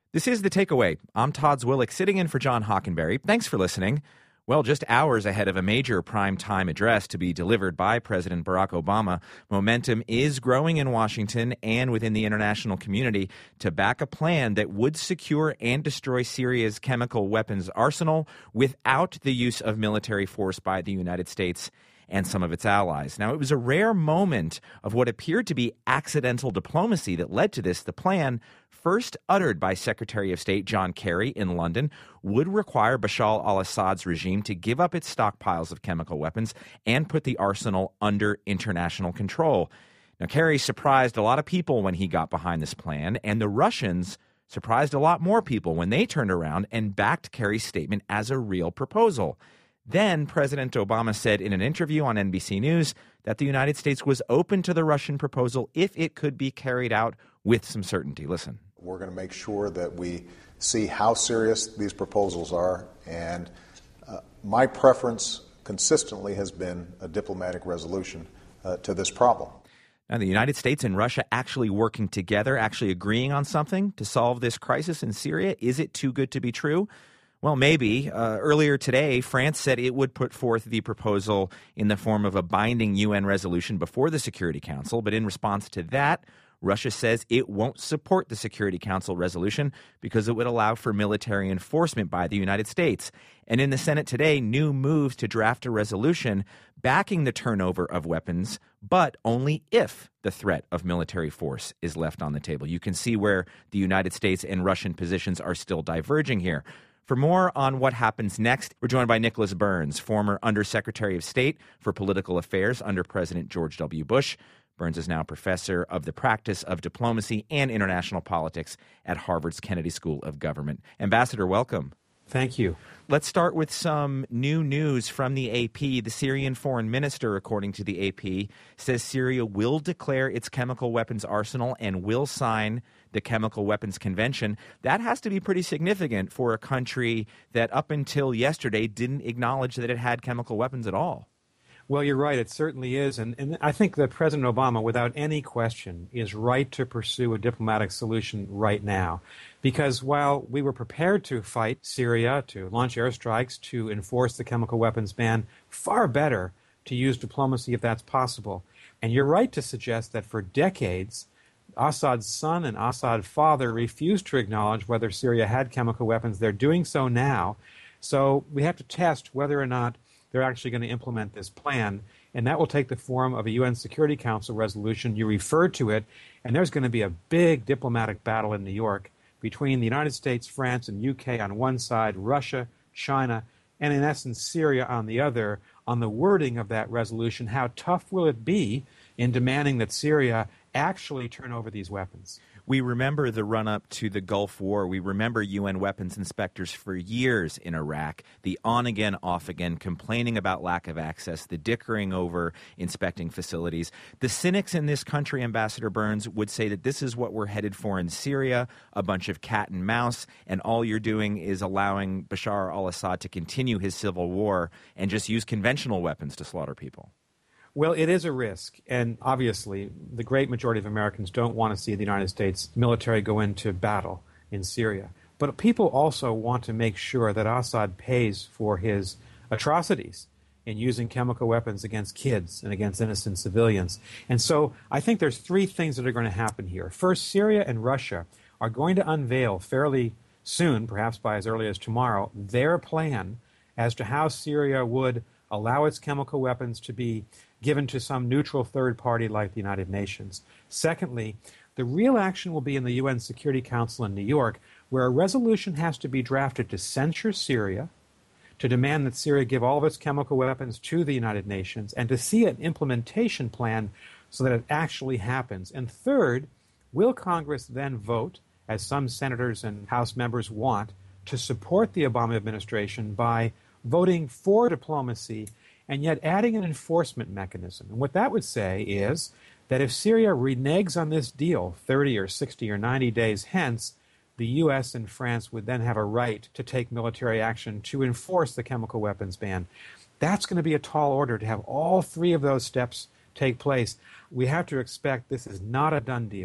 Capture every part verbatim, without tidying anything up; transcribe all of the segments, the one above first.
This is The Takeaway. I'm Todd Zwillich, sitting in for John Hockenberry. Thanks for listening. Well, just hours ahead of a major prime-time address to be delivered by President Barack Obama, momentum is growing in Washington and within the international community to back a plan that would secure and destroy Syria's chemical weapons arsenal without the use of military force by the United States and some of its allies. Now, it was a rare moment of what appeared to be accidental diplomacy that led to this. The plan, first uttered by Secretary of State John Kerry in London, would require Bashar al-Assad's regime to give up its stockpiles of chemical weapons and put the arsenal under international control. Now, Kerry surprised a lot of people when he got behind this plan, and the Russians surprised a lot more people when they turned around and backed Kerry's statement as a real proposal. Then President Obama said in an interview on N B C News that the United States was open to the Russian proposal if it could be carried out with some certainty. Listen. We're going to make sure that we see how serious these proposals are, and uh, my preference consistently has been a diplomatic resolution uh, to this problem. Now, the United States and Russia actually working together, actually agreeing on something to solve this crisis in Syria, is it too good to be true? Well, maybe. Uh, earlier today, France said it would put forth the proposal in the form of a binding U N resolution before the Security Council. But in response to that, Russia says it won't support the Security Council resolution because it would allow for military enforcement by the United States. And in the Senate today, new moves to draft a resolution backing the turnover of weapons, but only if the threat of military force is left on the table. You can see where the United States and Russian positions are still diverging here. For more on what happens next, we're joined by Nicholas Burns, former Undersecretary of State for Political Affairs under President George W. Bush. Burns is now professor of the practice of diplomacy and international politics at Harvard's Kennedy School of Government. Ambassador, welcome. Thank you. Let's start with some new news from the A P. The Syrian foreign minister, according to the A P, says Syria will declare its chemical weapons arsenal and will sign the Chemical Weapons Convention. That has to be pretty significant for a country that up until yesterday didn't acknowledge that it had chemical weapons at all. Well, you're right. It certainly is. And, and I think that President Obama, without any question, is right to pursue a diplomatic solution right now. Because while we were prepared to fight Syria, to launch airstrikes, to enforce the chemical weapons ban, far better to use diplomacy if that's possible. And you're right to suggest that for decades, Assad's son and Assad's father refused to acknowledge whether Syria had chemical weapons. They're doing so now. So we have to test whether or not they're actually going to implement this plan, and that will take the form of a U N Security Council resolution. You referred to it, and there's going to be a big diplomatic battle in New York between the United States, France, and U K on one side, Russia, China, and in essence Syria on the other, on the wording of that resolution. How tough will it be in demanding that Syria actually turn over these weapons? We remember the run-up to the Gulf War. We remember U N weapons inspectors for years in Iraq, the on-again, off-again, complaining about lack of access, the dickering over inspecting facilities. The cynics in this country, Ambassador Burns, would say that this is what we're headed for in Syria, a bunch of cat and mouse, and all you're doing is allowing Bashar al-Assad to continue his civil war and just use conventional weapons to slaughter people. Well, it is a risk, and obviously the great majority of Americans don't want to see the United States military go into battle in Syria. But people also want to make sure that Assad pays for his atrocities in using chemical weapons against kids and against innocent civilians. And so I think there's three things that are going to happen here. First, Syria and Russia are going to unveil fairly soon, perhaps by as early as tomorrow, their plan as to how Syria would allow its chemical weapons to be given to some neutral third party like the United Nations. Secondly, the real action will be in the U N Security Council in New York, where a resolution has to be drafted to censure Syria, to demand that Syria give all of its chemical weapons to the United Nations, and to see an implementation plan so that it actually happens. And third, will Congress then vote, as some senators and House members want, to support the Obama administration by voting for diplomacy and yet adding an enforcement mechanism? And what that would say is that if Syria reneges on this deal thirty or sixty or ninety days hence, the U S and France would then have a right to take military action to enforce the chemical weapons ban. That's going to be a tall order to have all three of those steps take place. We have to expect this is not a done deal,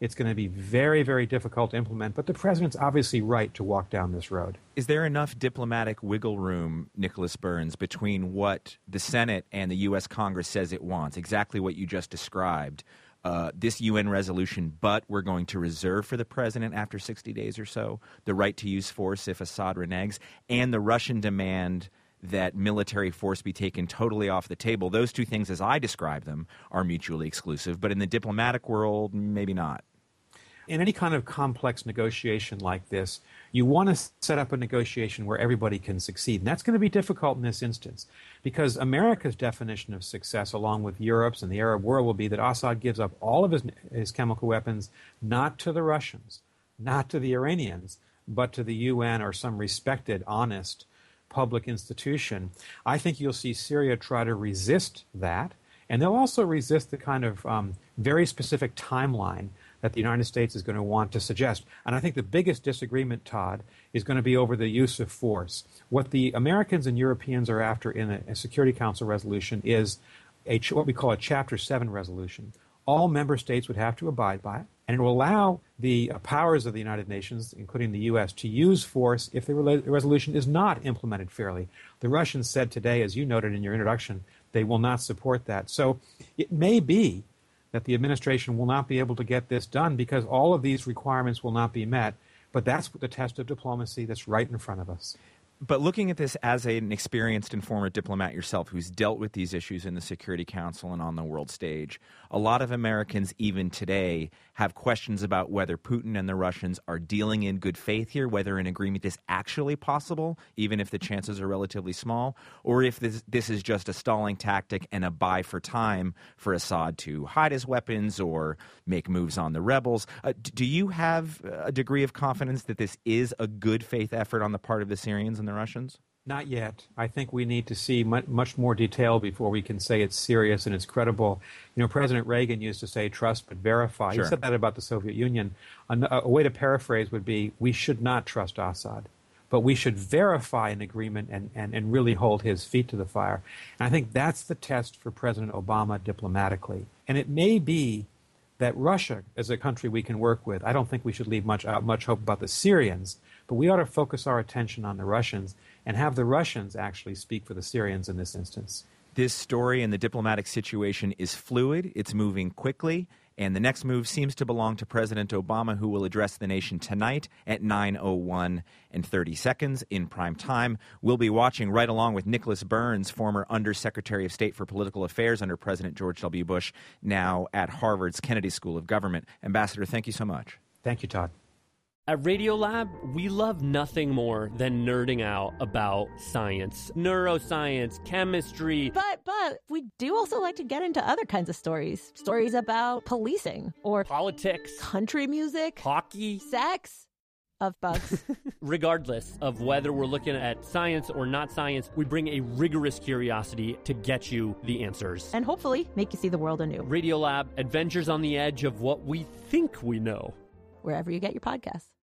It's going to be very, very difficult to implement, but the president's obviously right to walk down this road. Is there enough diplomatic wiggle room, Nicholas Burns, between what the Senate and the U S. Congress says it wants, exactly what you just described, uh, this U N resolution, but we're going to reserve for the president after sixty days or so the right to use force if Assad reneges, and the Russian demand that military force be taken totally off the table? Those two things, as I describe them, are mutually exclusive, but in the diplomatic world, maybe not. In any kind of complex negotiation like this, you want to set up a negotiation where everybody can succeed. And that's going to be difficult in this instance because America's definition of success, along with Europe's and the Arab world, will be that Assad gives up all of his, his chemical weapons, not to the Russians, not to the Iranians, but to the U N or some respected, honest public institution. I think you'll see Syria try to resist that, and they'll also resist the kind of um, very specific timeline that the United States is going to want to suggest. And I think the biggest disagreement, Todd, is going to be over the use of force. What the Americans and Europeans are after in a, a Security Council resolution is a what we call a Chapter seven resolution. All member states would have to abide by it, and it will allow the uh, powers of the United Nations, including the U S, to use force if the re- resolution is not implemented fairly. The Russians said today, as you noted in your introduction, they will not support that. So it may be that the administration will not be able to get this done because all of these requirements will not be met. But that's the test of diplomacy that's right in front of us. But looking at this as an experienced and former diplomat yourself who's dealt with these issues in the Security Council and on the world stage, a lot of Americans even today have questions about whether Putin and the Russians are dealing in good faith here, whether an agreement is actually possible, even if the chances are relatively small, or if this, this is just a stalling tactic and a buy for time for Assad to hide his weapons or make moves on the rebels. Uh, do you have a degree of confidence that this is a good faith effort on the part of the Syrians and the Russians? Not yet. I think we need to see much, much more detail before we can say it's serious and it's credible. You know, President Reagan used to say, trust but verify. Sure. He said that about the Soviet Union. A, a way to paraphrase would be, we should not trust Assad, but we should verify an agreement and, and, and really hold his feet to the fire. And I think that's the test for President Obama diplomatically. And it may be that Russia is a country we can work with. I don't think we should leave much out, much hope about the Syrians, but we ought to focus our attention on the Russians and have the Russians actually speak for the Syrians in this instance. This story and the diplomatic situation is fluid. It's moving quickly. And the next move seems to belong to President Obama, who will address the nation tonight at nine oh one and thirty seconds in prime time. We'll be watching right along with Nicholas Burns, former Undersecretary of State for Political Affairs under President George W. Bush, now at Harvard's Kennedy School of Government. Ambassador, thank you so much. Thank you, Todd. At Radiolab, we love nothing more than nerding out about science, neuroscience, chemistry. But, but, we do also like to get into other kinds of stories. Stories about policing or politics, country music, hockey, sex, of bugs. Regardless of whether we're looking at science or not science, we bring a rigorous curiosity to get you the answers. And hopefully make you see the world anew. Radiolab, adventures on the edge of what we think we know. Wherever you get your podcasts.